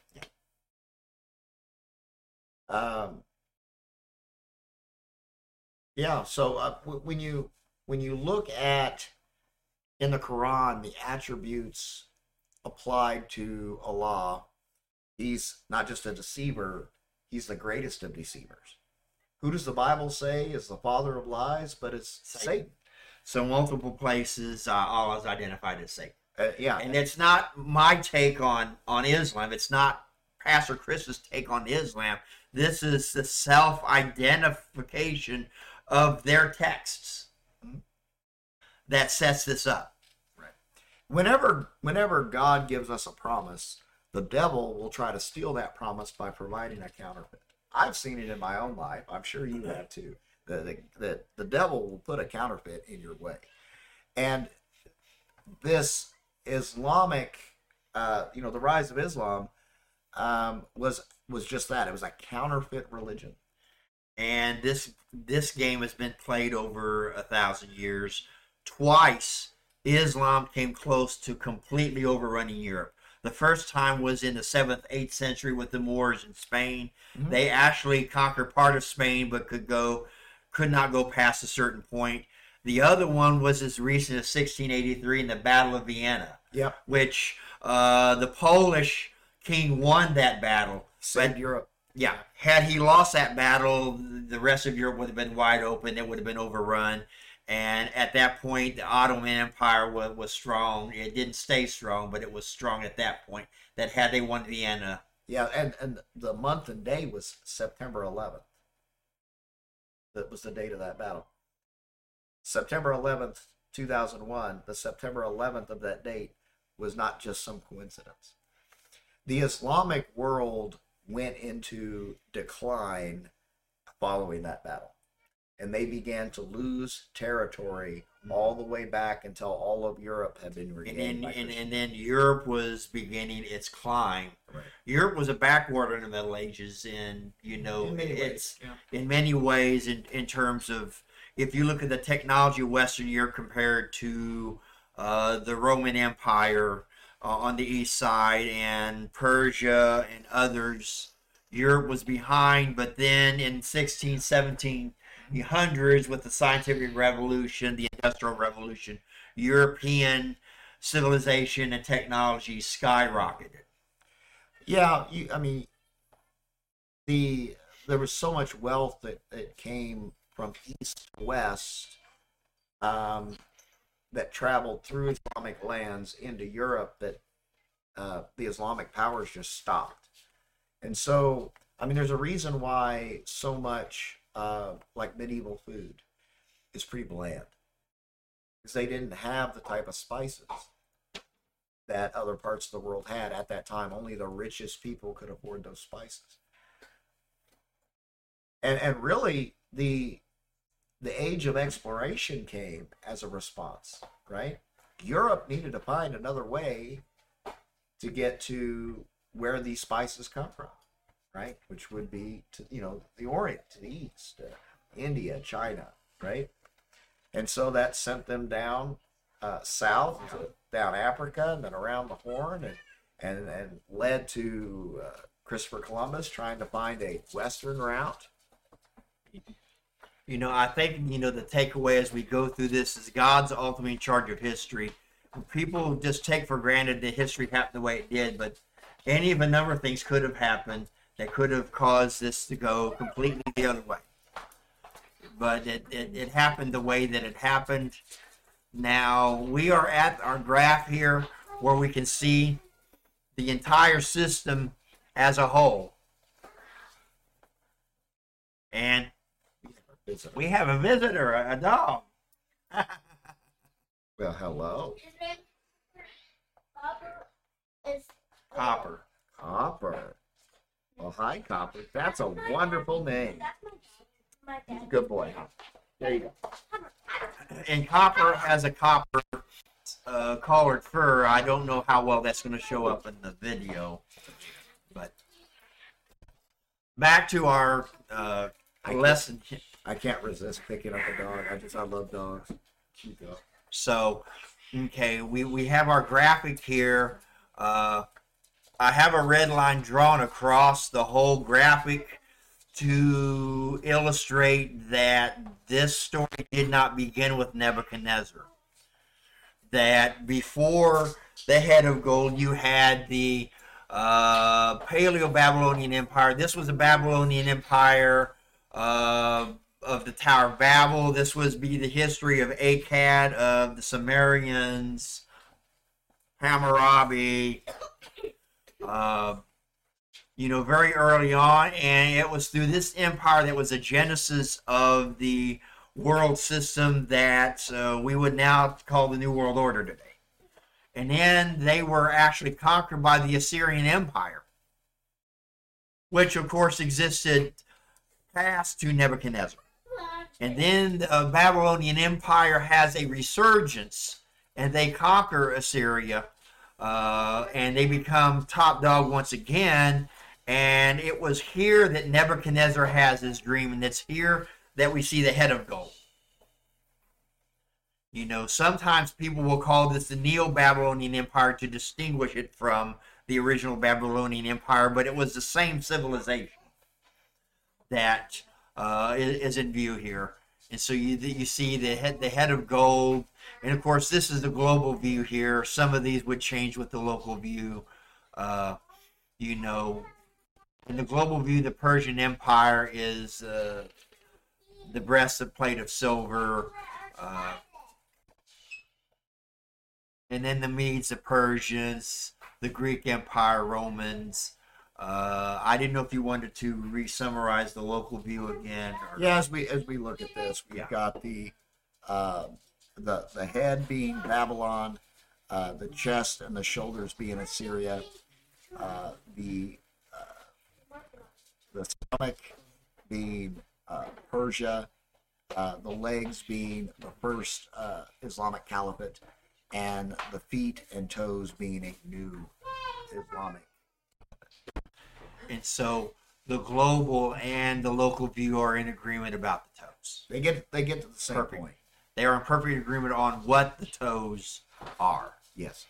So when you look at in the Quran the attributes applied to Allah, he's not just a deceiver, he's the greatest of deceivers. Who does the Bible say is the father of lies? But it's Satan. So multiple places Allah is identified as Satan. And it's not my take on Islam. It's not Pastor Chris's take on Islam. This is the self-identification of their texts that sets this up. Whenever God gives us a promise, the devil will try to steal that promise by providing a counterfeit. I've seen it in my own life. I'm sure you have too. The devil will put a counterfeit in your way. And this Islamic, the rise of Islam was just that. It was a counterfeit religion. And this game has been played over 1,000 years. Twice Islam came close to completely overrunning Europe. The first time was in the 7th, 8th century with the Moors in Spain. Mm-hmm. They actually conquered part of Spain, but could not go past a certain point. The other one was as recent as 1683 in the Battle of Vienna, which the Polish king won that battle. Saved Europe. Yeah. Had he lost that battle, the rest of Europe would have been wide open. It would have been overrun. And at that point, the Ottoman Empire was strong. It didn't stay strong, but it was strong at that point. That had they won Vienna. Yeah, and the month and day was September 11th. That was the date of that battle. September 11th, 2001, the September 11th of that date was not just some coincidence. The Islamic world went into decline following that battle. And they began to lose territory all the way back until all of Europe had been regained. And then Europe was beginning its climb. Right. Europe was a backwater in the Middle Ages, and in many ways, in terms of, if you look at the technology of Western Europe compared to the Roman Empire on the east side and Persia and others, Europe was behind. But then in 16, 17 hundreds, with the scientific revolution, the industrial revolution, European civilization and technology skyrocketed. Yeah, there was so much wealth that came from east to west that traveled through Islamic lands into Europe that the Islamic powers just stopped. And so, there's a reason why so much like medieval food is pretty bland, because they didn't have the type of spices that other parts of the world had at that time. Only the richest people could afford those spices. And really the age of exploration came as a response, right? Europe needed to find another way to get to where these spices come from, right? Which would be to, the Orient, to the east, India, China, right? And so that sent them down south, down Africa, and then around the Horn, and led to Christopher Columbus trying to find a western route. I think, the takeaway as we go through this is God's ultimately in charge of history. People just take for granted that history happened the way it did, but any of a number of things could have happened that could have caused this to go completely the other way. But it happened the way that it happened. Now, we are at our graph here where we can see the entire system as a whole. And we have a visitor, a dog. Well, hello. His name is Copper. Copper. Well, hi, Copper. That's a wonderful name. That's my dad. Good boy. There you go. And Copper has a copper collared fur. I don't know how well that's going to show up in the video. But back to our lesson. I can't resist picking up a dog. I love dogs. Cute dog. So, okay, we have our graphic here. I have a red line drawn across the whole graphic to illustrate that this story did not begin with Nebuchadnezzar. That before the head of gold, you had the Paleo-Babylonian Empire. This was a Babylonian Empire of the Tower of Babel. This was be the history of Akkad, of the Sumerians, Hammurabi, very early on. And it was through this empire that was the genesis of the world system that we would now call the New World Order today. And then they were actually conquered by the Assyrian Empire, which of course existed past to Nebuchadnezzar. And then the Babylonian Empire has a resurgence, and they conquer Assyria, and they become top dog once again. And it was here that Nebuchadnezzar has his dream, and it's here that we see the head of gold. Sometimes people will call this the Neo-Babylonian Empire to distinguish it from the original Babylonian Empire, but it was the same civilization that is in view here. And so you see the head of gold, and of course this is the global view here. Some of these would change with the local view. In the global view, the Persian Empire is the breastplate of silver, and then the Medes, the Persians, the Greek Empire, Romans. I didn't know if you wanted to re-summarize the local view again. Yeah, as we look at this, we've got the head being Babylon, the chest and the shoulders being Assyria, the stomach being Persia, the legs being the first Islamic caliphate, and the feet and toes being a new Islamic. And so the global and the local view are in agreement about the toes. They get to the same Perfect. point. They are in perfect agreement on what the toes are. Yes.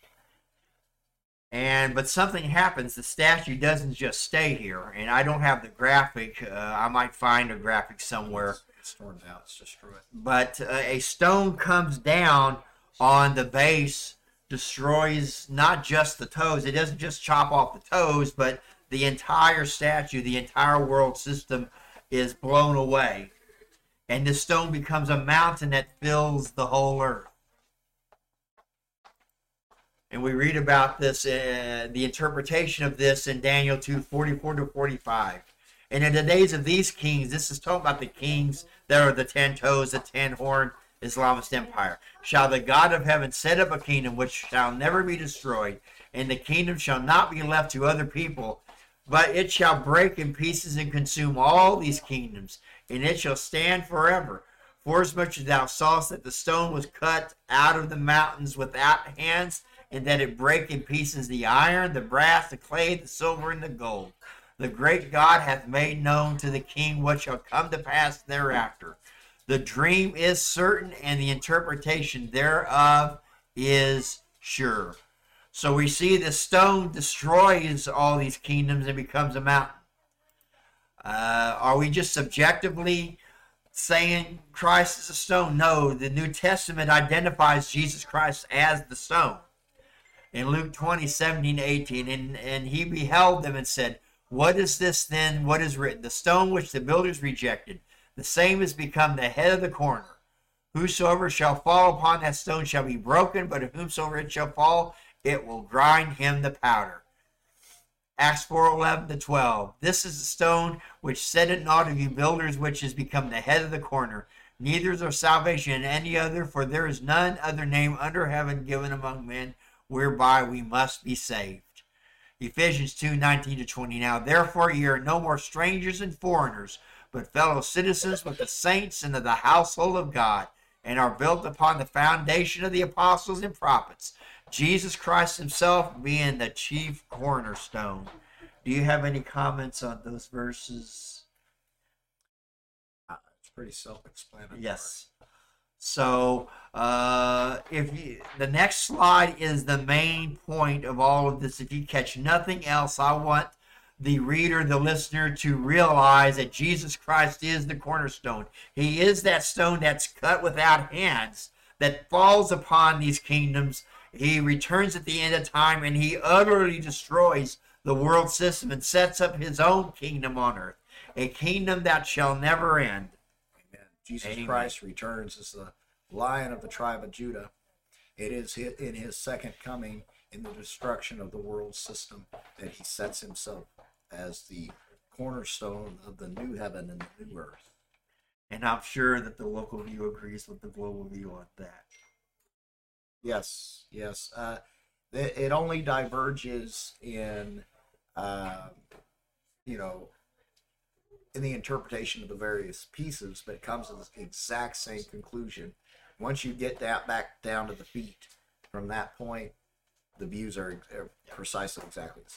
But something happens. The statue doesn't just stay here. And I don't have the graphic. I might find a graphic somewhere. It's torn down. It's destroyed. But a stone comes down on the base, destroys not just the toes. It doesn't just chop off the toes, but the entire statue, the entire world system is blown away. And this stone becomes a mountain that fills the whole earth. And we read about this, the interpretation of this in Daniel 2:44-45. And in the days of these kings, this is talking about the kings that are the 10 toes, the 10 horn, Islamist empire. Shall the God of heaven set up a kingdom which shall never be destroyed, and the kingdom shall not be left to other people, but it shall break in pieces and consume all these kingdoms, and it shall stand forever. Forasmuch as thou sawest that the stone was cut out of the mountains without hands, and that it brake in pieces the iron, the brass, the clay, the silver, and the gold. The great God hath made known to the king what shall come to pass thereafter. The dream is certain, and the interpretation thereof is sure. So we see the stone destroys all these kingdoms and becomes a mountain. Are we just subjectively saying Christ is a stone? No, the New Testament identifies Jesus Christ as the stone. In Luke 20:17-18, and he beheld them and said, what is this then? What is written? The stone which the builders rejected, the same is become the head of the corner. Whosoever shall fall upon that stone shall be broken, but of whomsoever it shall fall, it will grind him to powder. Acts 4:11-12. This is the stone which said it not of you builders, which is become the head of the corner. Neither is there salvation in any other, for there is none other name under heaven given among men whereby we must be saved. Ephesians 2:19-20. Now therefore ye are no more strangers and foreigners, but fellow citizens with the saints and of the household of God, and are built upon the foundation of the apostles and prophets, Jesus Christ himself being the chief cornerstone. Do you have any comments on those verses? It's pretty self-explanatory. Yes. So the next slide is the main point of all of this. If you catch nothing else, I want the reader, the listener, to realize that Jesus Christ is the cornerstone. He is that stone that's cut without hands that falls upon these kingdoms. He returns at the end of time, and he utterly destroys the world system and sets up his own kingdom on earth, a kingdom that shall never end. Amen. Jesus Amen. Christ returns as the Lion of the tribe of Judah. It is in his second coming, in the destruction of the world system, that he sets himself as the cornerstone of the new heaven and the new earth. And I'm sure that the local view agrees with the global view on that. Yes, yes. It only diverges in, in the interpretation of the various pieces, but it comes to the exact same conclusion. Once you get that back down to the feet, from that point, the views are precisely exactly the same.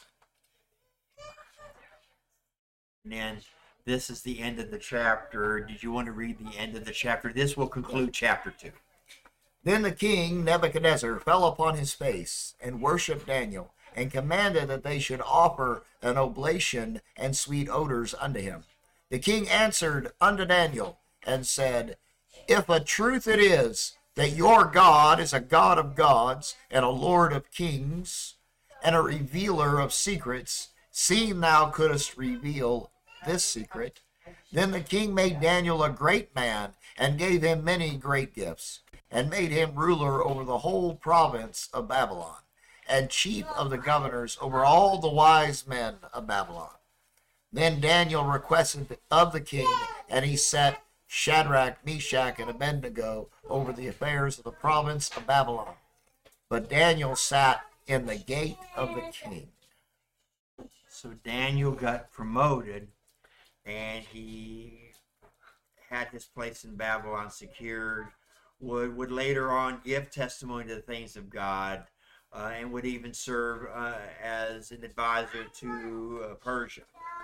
And then this is the end of the chapter. Did you want to read the end of the chapter? This will conclude chapter 2. Then the king Nebuchadnezzar fell upon his face and worshipped Daniel, and commanded that they should offer an oblation and sweet odors unto him. The king answered unto Daniel and said, if a truth it is that your God is a God of gods and a Lord of kings and a revealer of secrets, seeing thou couldst reveal this secret, then the king made Daniel a great man and gave him many great gifts, and made him ruler over the whole province of Babylon, and chief of the governors over all the wise men of Babylon. Then Daniel requested of the king, and he set Shadrach, Meshach, and Abednego over the affairs of the province of Babylon. But Daniel sat in the gate of the king. So Daniel got promoted, and he had his place in Babylon secured, would later on give testimony to the things of God, and would even serve as an advisor to Persia.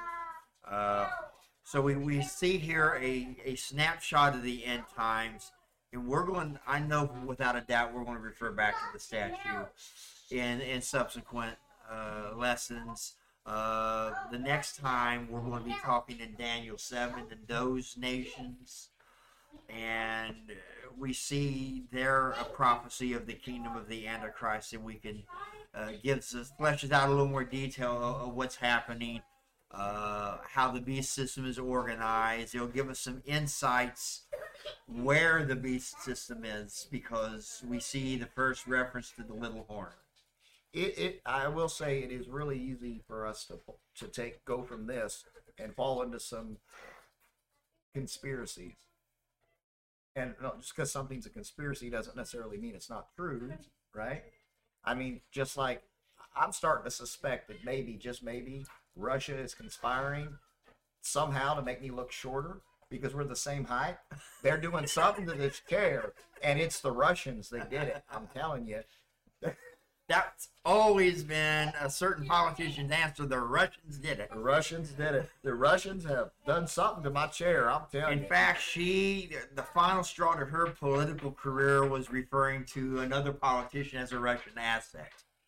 So we see here a snapshot of the end times, and I know without a doubt we're going to refer back to the statue in subsequent lessons. The next time we're going to be talking in Daniel 7 and those nations, and we see there a prophecy of the kingdom of the Antichrist, and we can fleshes out a little more detail of what's happening, how the beast system is organized. It'll give us some insights where the beast system is, because we see the first reference to the little horn. I will say it is really easy for us to go from this and fall into some conspiracies. And no, just because something's a conspiracy doesn't necessarily mean it's not true, right? I mean, just like I'm starting to suspect that maybe, just maybe, Russia is conspiring somehow to make me look shorter because we're the same height. They're doing something to this chair, and it's the Russians that did it. I'm telling you. That's always been a certain politician's answer. The Russians did it. The Russians did it. The Russians have done something to my chair. I'm telling you. In fact, the final straw to her political career was referring to another politician as a Russian asset.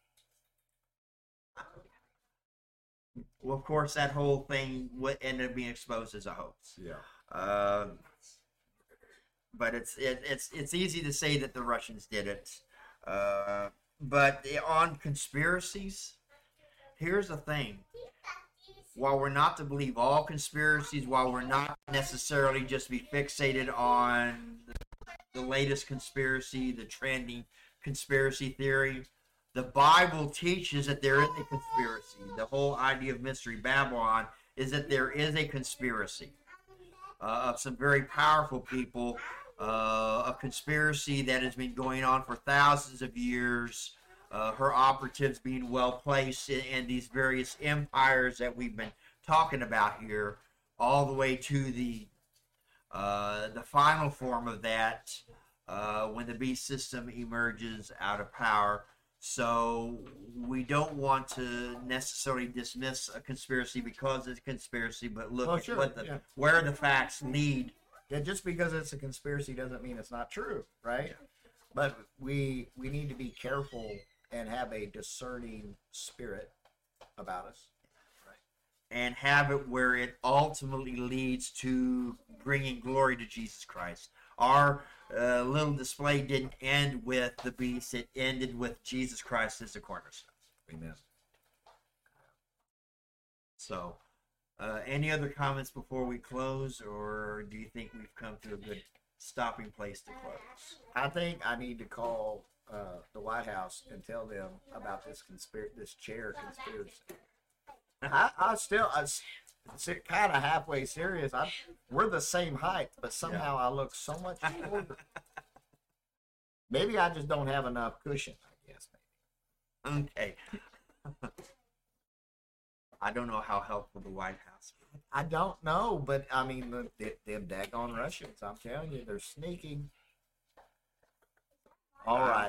Well, of course, that whole thing ended up being exposed as a hoax. Yeah. But it's easy to say that the Russians did it. But on conspiracies, here's the thing. While we're not to believe all conspiracies, while we're not necessarily just be fixated on the latest conspiracy, the trending conspiracy theory, the Bible teaches that there is a conspiracy. The whole idea of Mystery Babylon is that there is a conspiracy of some very powerful people, a conspiracy that has been going on for thousands of years, her operatives being well placed in these various empires that we've been talking about here, all the way to the final form of that when the beast system emerges out of power. So we don't want to necessarily dismiss a conspiracy because it's a conspiracy, but look at what where the facts lead. Yeah, just because it's a conspiracy doesn't mean it's not true, right? Yeah. But we need to be careful and have a discerning spirit about us. Right. And have it where it ultimately leads to bringing glory to Jesus Christ. Our little display didn't end with the beast. It ended with Jesus Christ as the cornerstone. Amen. So, any other comments before we close, or do you think we've come to a good stopping place to close? I think I need to call the White House and tell them about this chair conspiracy. I kind of halfway serious. We're the same height, but somehow I look so much shorter. Maybe I just don't have enough cushion, I guess. Maybe. Okay. I don't know how helpful the White House is. I don't know, but I mean, them daggone Russians, I'm telling you, they're sneaking. All right.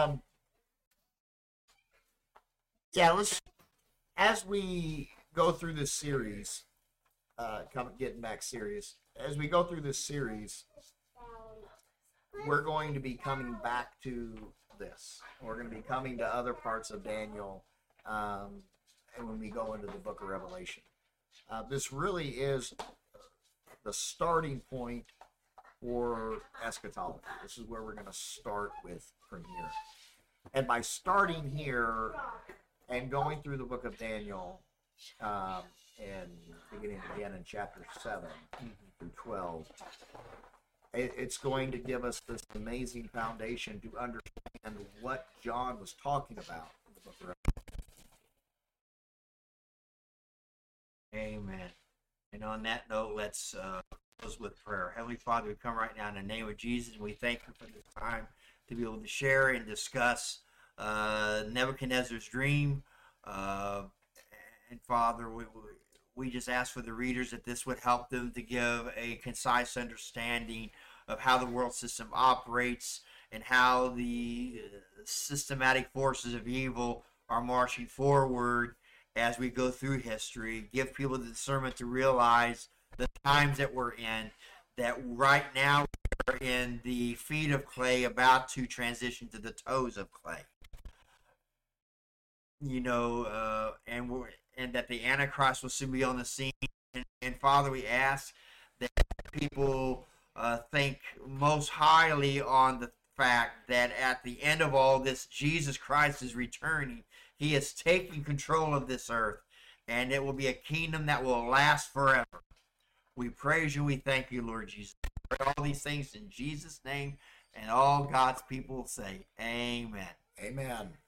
Yeah, as we go through this series, getting back serious, as we go through this series, we're going to be coming back to this. We're going to be coming to other parts of Daniel, and when we go into the book of Revelation. This really is the starting point for eschatology. This is where we're going to start with from here. And by starting here and going through the book of Daniel, and beginning again in chapter 7 through 12, it's going to give us this amazing foundation to understand what John was talking about in the book of Revelation. Amen. And on that note, let's close with prayer. Heavenly Father, we come right now in the name of Jesus, and we thank you for this time to be able to share and discuss Nebuchadnezzar's dream. And Father, we just ask for the readers that this would help them to give a concise understanding of how the world system operates and how the systematic forces of evil are marching forward as we go through history. Give people the discernment to realize the times that we're in, that right now we're in the feet of clay, about to transition to the toes of clay. You know, and that the Antichrist will soon be on the scene. And Father, we ask that people think most highly on the fact that at the end of all this, Jesus Christ is returning. He is taking control of this earth, and it will be a kingdom that will last forever. We praise you. We thank you, Lord Jesus. We pray all these things in Jesus' name, and all God's people say, amen. Amen.